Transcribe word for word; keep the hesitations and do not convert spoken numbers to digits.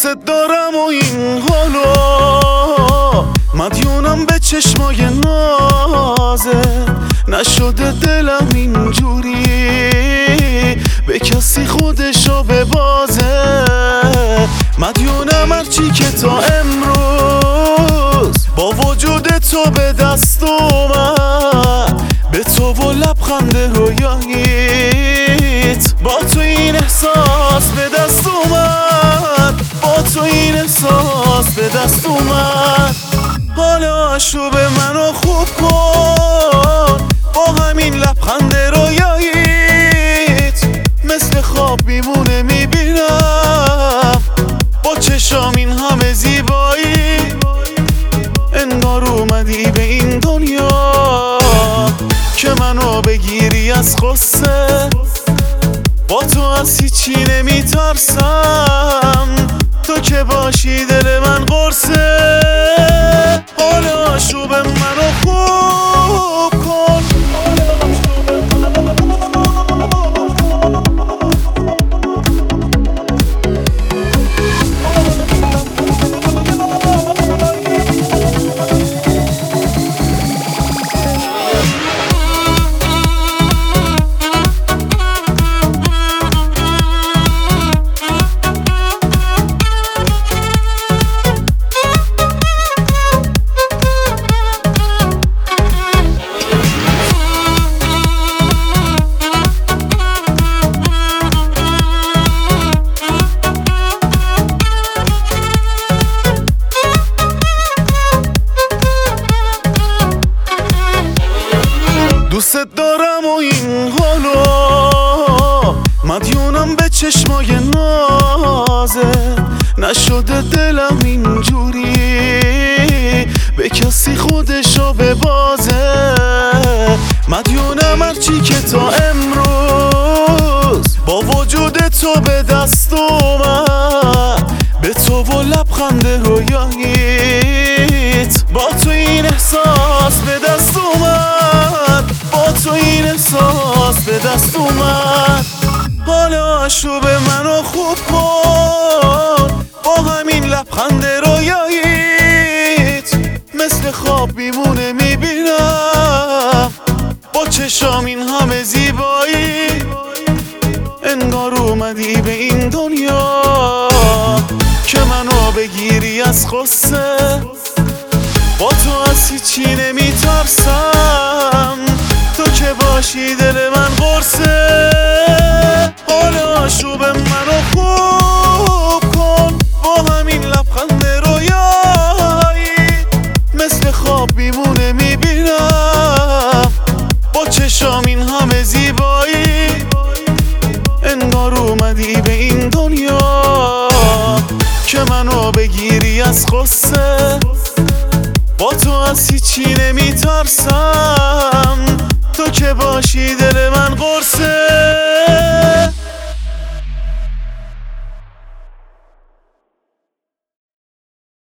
دوست دارم و این حالو مدیونم به چشمای نازه، نشده دلم اینجوری به کسی خودشو ببازه. مدیونم هرچی که تا امروز با وجود تو به دست اومد، به تو و لبخند رویاییت با تو این احساس به دست اومد، با تو این احساس به دست اومد. حالا آشوب منو خوب کن با همین لبخند رویاییت، مثل خواب میمونه میبینم با چشام این همه زیبایی. انگار اومدی به این دنیا که منو بگیری از غصه، با تو از هیچی نمیترسم، تو که باشی دل من قرصه. حالا آشوب منو خوب کن، دوست دارم و این حالو مدیونم به چشمای نازه، نشده دلم اینجوری به کسی خودشو ببازه. مدیونم هرچی که تا امروز با وجود تو به دست اومد، به تو و لبخند رویاییت با تو این احساس به دست اومد، با تو این احساس به دست اومد. حالا آشوب منو خوب کن با همین لبخند رویاییت، مثل خواب میمونه میبینم با چشام این همه زیبایی. انگار اومدی به این دنیا که منو بگیری از غصه، با تو از هیچی نمیترسم، تو که باشی دل من قرصه. حالا آشوب منو خوب کن با همین لبخند رویایی، مثل خواب میمونه میبینم با چشام این همه زیبایی. انگار اومدی به این دنیا که منو بگیری از غصه، با تو از هیچی نمیترسم، تو که باشی دل من قرصه.